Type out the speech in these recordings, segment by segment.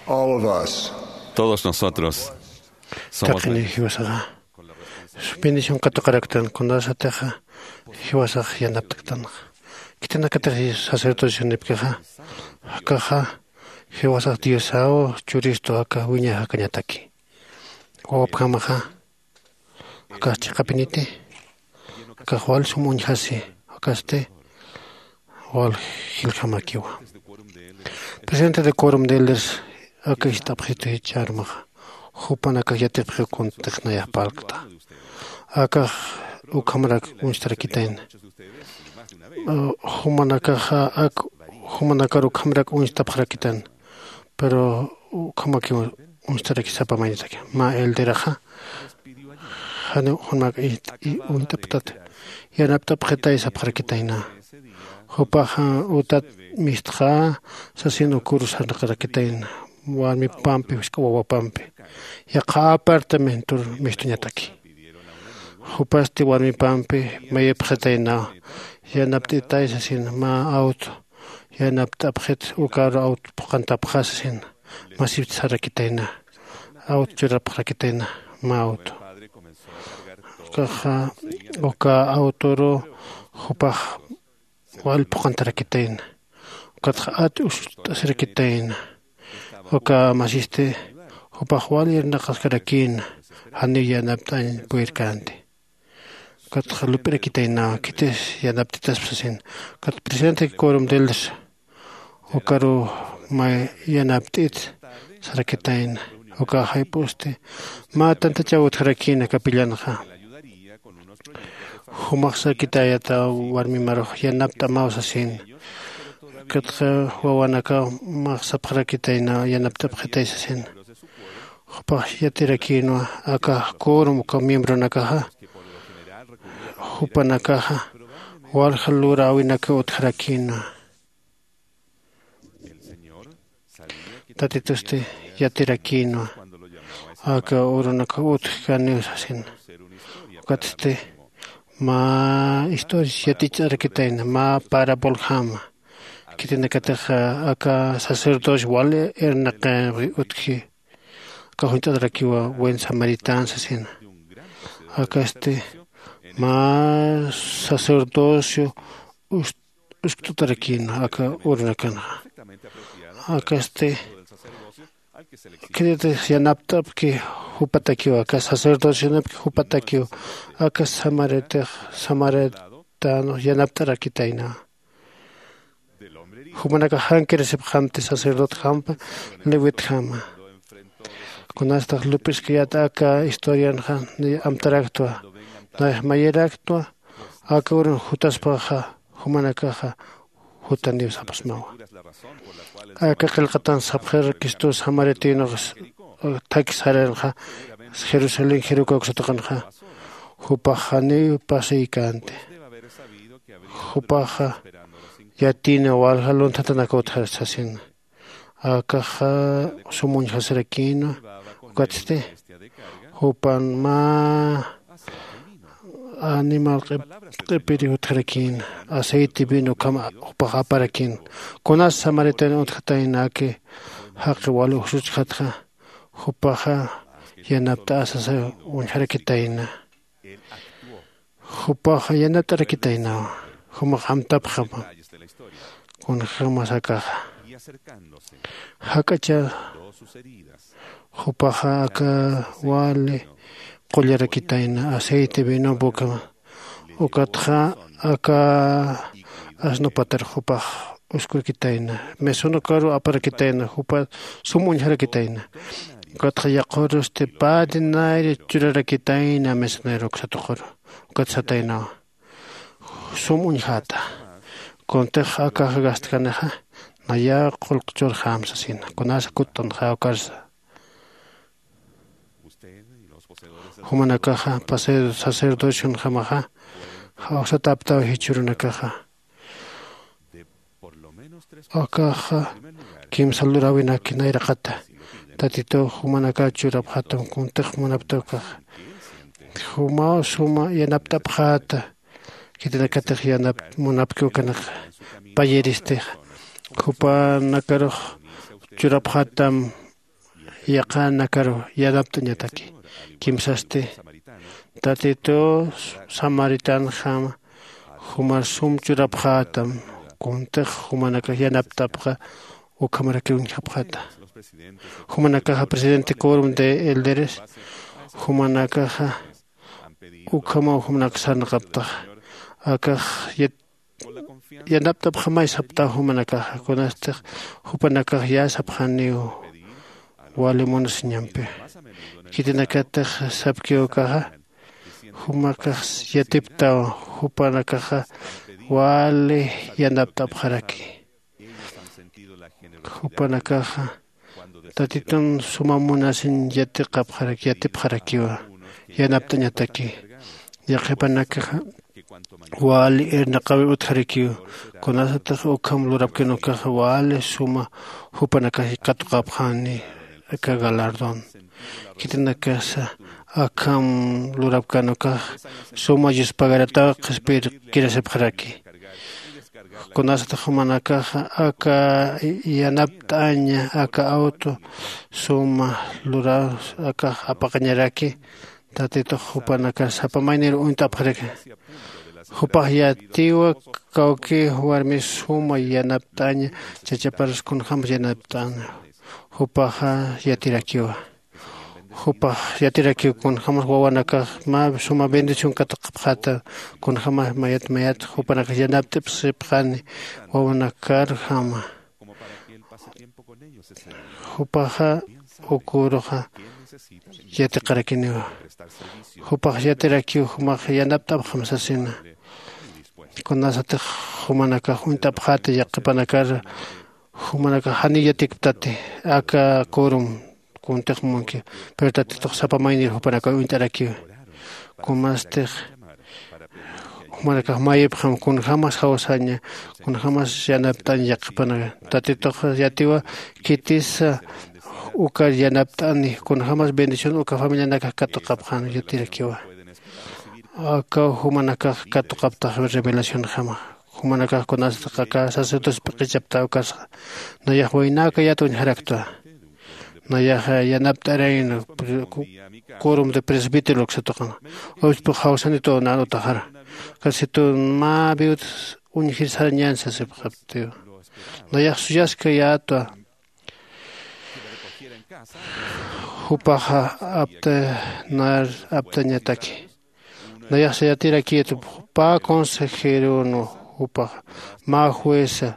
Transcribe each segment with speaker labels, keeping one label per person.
Speaker 1: All of us.
Speaker 2: Todos nosotros somos
Speaker 3: Takini hiwasaga. Bendición katokaraktan kondasateja. Hiwasag yanaptaktan. Kitana katari sacerdocio nepkeja. Akaja. Hiwasag diosao churisto aka wiña hakanyataki. Wapkamaja. Aka chikapinite. Aka wal sumunjasi. Akaste. Wal hilkamakiwa. Presidente de quórum de elders. Aka istapjito hicharmaja. Jupanaka yatepje con technaya palkta. Aka ukamrak unstarakitain. Humanaka ukamrak unstapjarakitain. Pero ukamaki unstarakisapa mañitake. Ma elderaja. Hane hunmak untaptat. Yanaptapjeta isapjarakitaina. Jupaja utat mistja sasino kurus hanrakarakitain. Wami pampi, wawa pampi. Ya ka apartamento mistuñataki. Jupasti wami pampi, maye pjetaina. Ya naptita isasin ma auto. Ya naptapjet ukaro auto pukantapjasin. Masip sarakitaina. Auto churapjakitaina ma auto. Kaja oka autoro jupaj wal pukantarakitaina. Katja at ustasrakitaina. Oka masiste Hopahwali nakaskarakin hani yanaptan puirkante. Kat halupere kitaina kites yanaptitas psasin. Kat presidente quorum deles okaro mai yanaptit sarakitain oka haiposte ma tanta chawut harakin kapillanha. Humaksa kitayata warmi maro yanapta mausasin. Katja wawanaka maksapra kitaina yanapta pjitaisasin. Jupaj yatirakino aka quorum ka miembro nakaja. Jupanakaja waljalura awinaka utjarakino. Tatituste yatirakino aka urunaka utjaniusasin. Katste ma historis yaticharakitaina ma para bolhama. Kitene kataja aka sacerdotes wale ernaka utki. Kahunta drakiwa buen samaritán sasin. Acá más sacerdocio ustutrakin acá urnakan. Acá que yanapta que hupatakio acá sacerdocio napki hupatakio acá samaritano yanapta rakitaina. Humanaka hanker sephamte sacerdote hampa lewit hama. Con estas lupes que ya acá historian de amtaractua, na mayeractua, acá uran jutas paja, humanakaja, jutan dios apasmawa. Acá kelkatan sabjer kistos hamaretinos, taxarelja, Jerusalén, Jerucoxotokanja, jupajani paseicante. Jupaja, yatina walhalon tatanakotjar sasin. Acá sumun hasrakino. Katste hupan ma animal period trakin aceite vino kama hupa parakin konas samaritano utkhataina ke haq walu khatha hupa yanapta asasa un harakitaina hupa yanapta rakitaina huma hamtap khama kun khamasaka hakacha Jupaja acá wale qollarakitaina aceite vino boca ukatja acá asno pater jupaj uskurkitaina mesono caro aparakitaina jupa sumun harakitaina ukatja yaqorus te padinaire churarakitaina mesnero ksatokor ukatsataina sumun hata kontej acá gastkanaja naya qolqchor hamsasin konas kuton khawkarsa Humanakaja, paseo sacerdocio en Jamaja, Hausatapta Hichurunakaja. Akaja, Kim Salurawina Kinairakata, Tatito Humanaka Churabhatam Kuntek Munaptoka. Huma Suma Yanaptapjata, Kitanakatak Yanap Munapkokanak, Payeriste, Kupa Nakaro Churabhatam yaqa nakaro yanaptañataki kimsaste tatito samaritan ham humar sumchuraphatam kuntiq humanaka yanaptapqa ukamaraki unhapqata humanaka presidente quórum de elderes humanaka ukama humanaka sanaqaptaq akaq yanaptapqa may sapta humanaka kunastiq hupanaka yasapqaniu wali monasiñampi kitinakataq sapkiukaqa humaka yatipta hupanaka wali yanaptapqaraki hupanaka tatitun sumamunasin yatipqarakiwa yanaptañataki yaqipanaka wali ernaqawi utqarikiwa kunasataq ukam lurapkinukaqa wali suma hupanaka qatuqapqani aka galardón kitinakasa akam lurapkanukaqa suma yuspagarata qhispirikirasipqaraki kunasataq humanakaqa aka yanaptaña aka auto suma lura aka apaqañaraki tatito hupanaka sapamaynir untapqaraki hupaq yatiwa kawki warmi suma yanaptaña chachaparaskunahamas yanaptaña hupaqa yatirakiwa hupaq yatirakiwa kunahamas wawanaka ma suma bendición kataqapqata kunahamas mayat hupanaka yanaptipsipqani wawanakar hama hupaqa ukuruqa yatiqarakiniwa hupaq yatirakiwa humaq yanaptapqa masasina kunasataq humanaka untapqata yaqipanakar humanaka hani yatikptati aka quórum kuntiqmunki pero tatitaq sapamaynir hupanaka untarakiwa kumastiq humanaka mayipqa kunahamas hawsaña kunahamas yanaptaña yaqipanaka tatitaq yatiwa kitisa uka yanaptani kunahamas bendición uka familianaka katuqapqani yatirakiwa aka humanaka katuqaptaq revelación hama humanaka kunasqa aka sacerdotes qichapta ukasqa nayaq waynaka yatun harakta nayaq yanaptarayna quórum de presbítero ksatuqan obispo hawsanito nanu tahara kasito ma biut unhir sarañansa sepqaptiyo nayaq suyaska yata hupaqa aptañataki nayaq sayatira quieto pa consejero no hupaqa ma jueza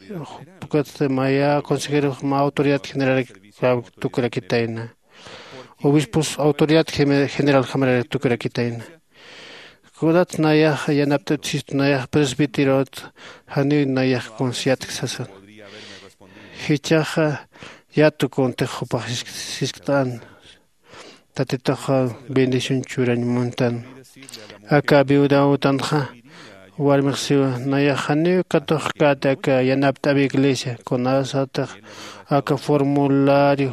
Speaker 3: maya consejero ma autoridad general tukurakitayna obispos autoridad general general tukurakitayna kudat nayaq yanaptachis nayaq presbiterot hani nayaq consiatik sasan hichaqa yatu kuntiq hupaq sisktan tatitaqa bendición churañmuntan aka viuda utanqa warmiqsiwa nayaq hani katuqkata aka yanaptabi iglesia kunasataq aka formulario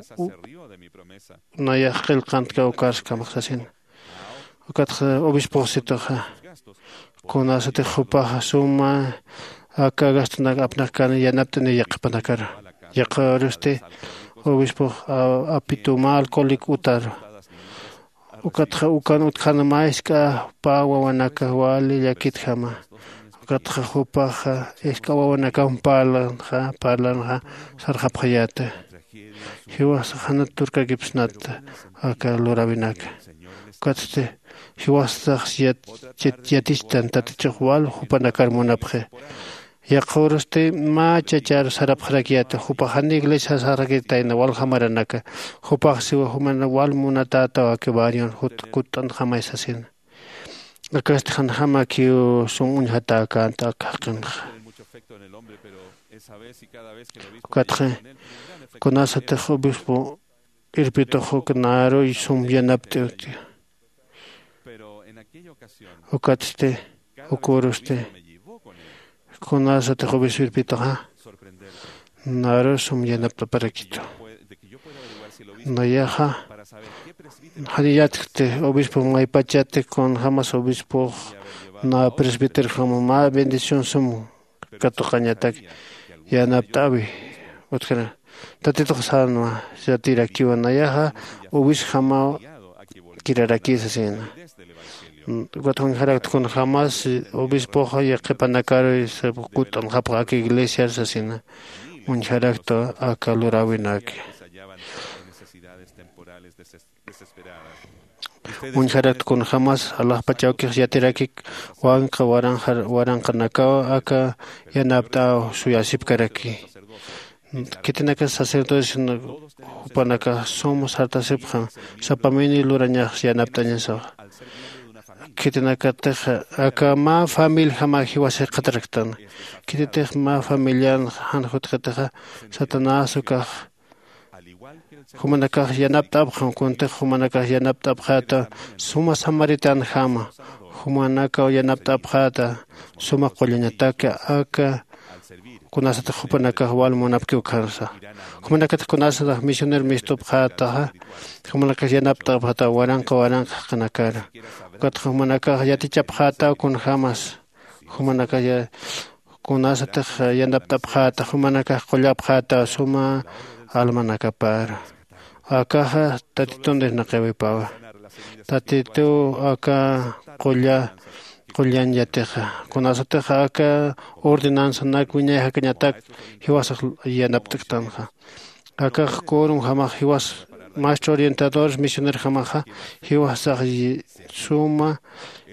Speaker 3: nayaq qillqantka ukarqa maqsasina ukatqa obispocitaqa kunasataq hupaqa suma aka gastunaka apnaqkani yanaptani yaqipanakara yaqaruste obispo apituma alcohólico utar ukatqa utqana maiska pa wawanaka wali yakitjama ukatqa hupaqa iska wawanaka parlanqa sarqapqayata hiwas hana turkakipsnata aka lurabinaka ukatste hiwastaq yatistan tatichiq wal hupanakar munapqa yaqaruste ma chachar sarapqarakiyata hupaqani iglesia sarakitayna wal hamaranaka hupaqsiwa humana wal munatata aka varion kutan hamaysasina akasti hama kiu sun unhata kanta kaqinqa ukatqa kunasataq obispo irpitoq kunaro y sum yanapti ukatste ukuruste kunasataq obispo irpitoqa naro sum yanapta parakito nayaqa haniyatqte obispo maypachate con jamas obispo na presbítero jama ma bendición sum katuqañataq yanaptawi utkana tatito sanwa yatira kiwanayaha ubis jama kiraraki asina Gotón Harak con jamás obispo ya que panacaro se ocultan japa que iglesia asina un harakto a calurawinaki un harak con jamás Allah pachao que ya tiraki wanka waranka nakao aka yanapta suyasip karaki que tiene que sacerdotes panaka somos hartasip sapamini luraña yanaptañaso Kitinaka aka ma famil hama hiwase qatraktan kititih ma familian han hutkataha satanasuka humanaka yanaptab kunte humanaka yanaptab khata suma samaritan hama humanaka yanaptab khata suma qolinataka aka kunasata hupanaka wal monapki ukharsa humanaka kunasata misioner mistop khata humanaka yanaptab khata waranqa kanakara Kat humanaka yati chapkhata kun jamas humanaka ya kunasata yanaptab khata humanaka qollapkhata suma almanaka par akaha tatiton desnaqewipawa tatito aka qollan yateja kunasata aka ordenanza nakwiñay hakañatak hiwasaq yanaptiktanja aka quorum jama hiwas maestro orientadores misioneros jamaja hiwasaq suma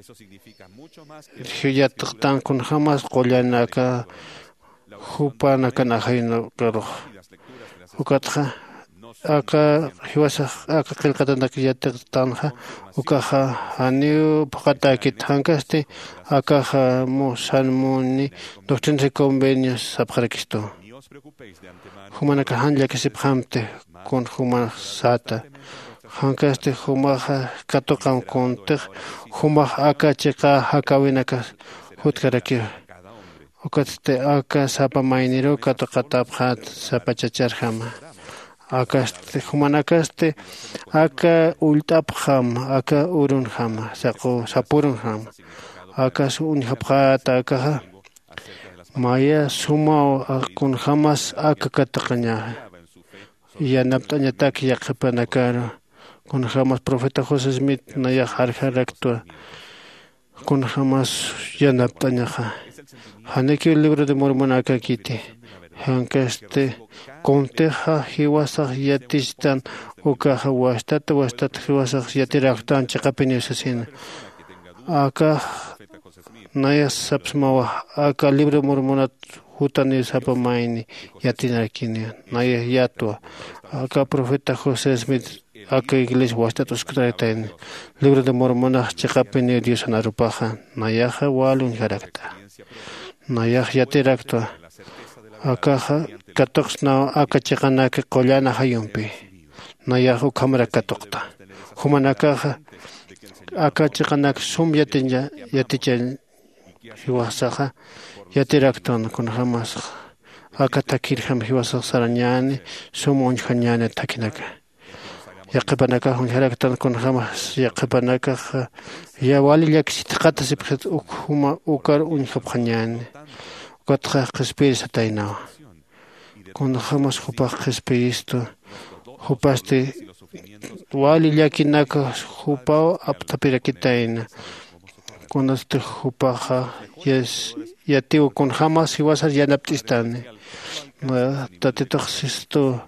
Speaker 3: hiyatqtan kun jamas qollanaka hupanaka najayno karo ukatja aka hiwasaq aka qillqatanaka yatqtanja ukaja aniu paqatakit hankaste akaja salmuni doctrinas y convenios sapqarakisto humanaka hanlla kisiphamte con humana sata hankaste humaja katoqan kuntiq humaj aka chiqa hakawinaka hutkaraki ukaste aka sapa mayniro katoqatapqat sapachacharjama akaste humanakaste aka ultapjam aka urunjama sapurunjama aka unjapqata aka maya suma kun jamas aka kataqaña yanaptañataki yaqipanakaro con jamás profeta José Smith naya harjaraktua con jamás yanaptañaja haneki el libro de Mormón aka kiti hankaste konteja hiwasaq yatistan ukaja wastata hiwasaq yatiraktan chaqapiniusasin aka naya sapsmawa aka libro Mormonat hutani sapamaini yatinarkini naya yatua aka profeta José Smith aka iglesia wastatus kratain libro de Mormona chaqapini Dios anarupaja nayaja walun harakta nayaj yatiraktua akaja katoqsna aka chiqanaka qollana hayumpi nayaju kamera katoqta humanakaja aka chiqanaka sum yatichan hiwasaja yatiraktan kun jamas aka takirjam hiwasaq sarañani sum unjañani takinaka yaqipanaka hunjaraktan kun jamas yaqipanaka ya wali yakisitqata sipqit huma ukar unjapqañani ukatqa qispiri sataynawa kun jamas hupaq qispiristo hupaste wali yakinaka hupaw aptapirakitayna kunaste hupaqa yatiw kun jamas hiwasaq yanaptistani tatitaqsisto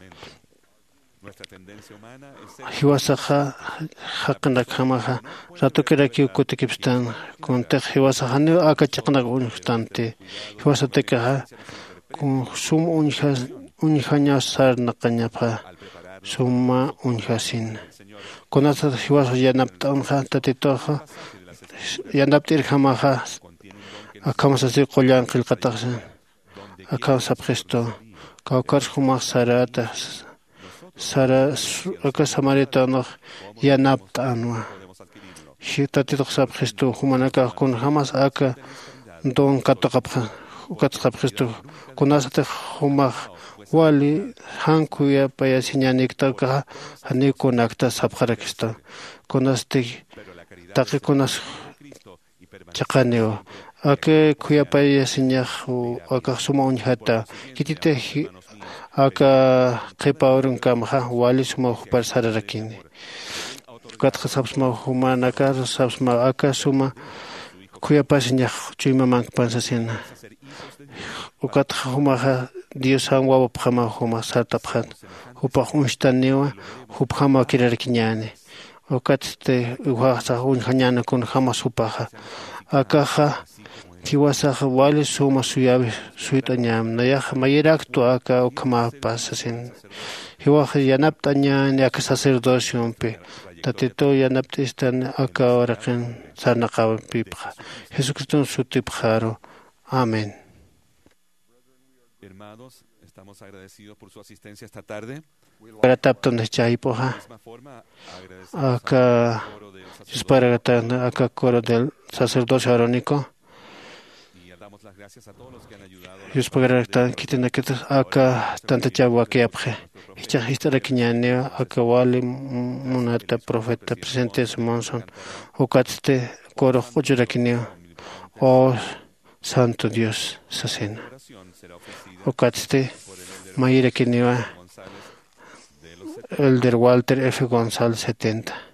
Speaker 3: hiwasaqa haqnaq jamaja ratukiraki kutikipstan kuntiq hiwasaqani aka chiqnaq unjtante hiwasatekaja kun sum unjaña sarnaqañaqa suma unjasin kunata hiwasaq yanaptanja tatitoqa yanaptir jamaja akamasasi qollan qillqataqsan akawsapqisto kawkar humaq sarata Sara aka samaritano yanaptanwa hitatitoq sapqisto humanaka kun jamas aka don katoqapqa ukatqapqisto kunasata humaq wali hankuya payasiñaniktaka hanikunakta sapqarakisto kunaste taqikunas chaqaniwa aka kuyapayasiñaq aka suma unjata kitite Acá Kepaurun Kamaha, Wallis Mohpar Sararakini. Katja Sapsma Humanaka, Sapsma Aka Suma, Kuyapasinya, Chimaman Pansasina. Ukatja Humaha, Dios Angwa Pama Huma Sartaphan, Hupah Unstaniwa, Huphama Kirarkinyani. Okatte Uhasa Unhanyana kun Hamas Hupaha. Akaha. Tiwasaha wali suma suyabi suitanyam nayah mayirak tu aka okama pasasin. Hiwah yanaptanya yak sacerdocio pe. Tatito yanaptistan aka orakin sanakawa pipha. Jesucristo sutipjaro. Amén.
Speaker 2: Hermanos, estamos agradecidos por su asistencia esta tarde.
Speaker 3: Para tapton de chaipoha. Aka disparatan aka coro del sacerdocio arónico. Yus pagaratan kitena kitas aka tanta chagua que apje. Hicha historia kiñane aka wali munata profeta presente Monson. Okatste coro ujura kineo. Oh Santo Dios sasena. Okatste mayira kineo. Elder Walter F. González 70.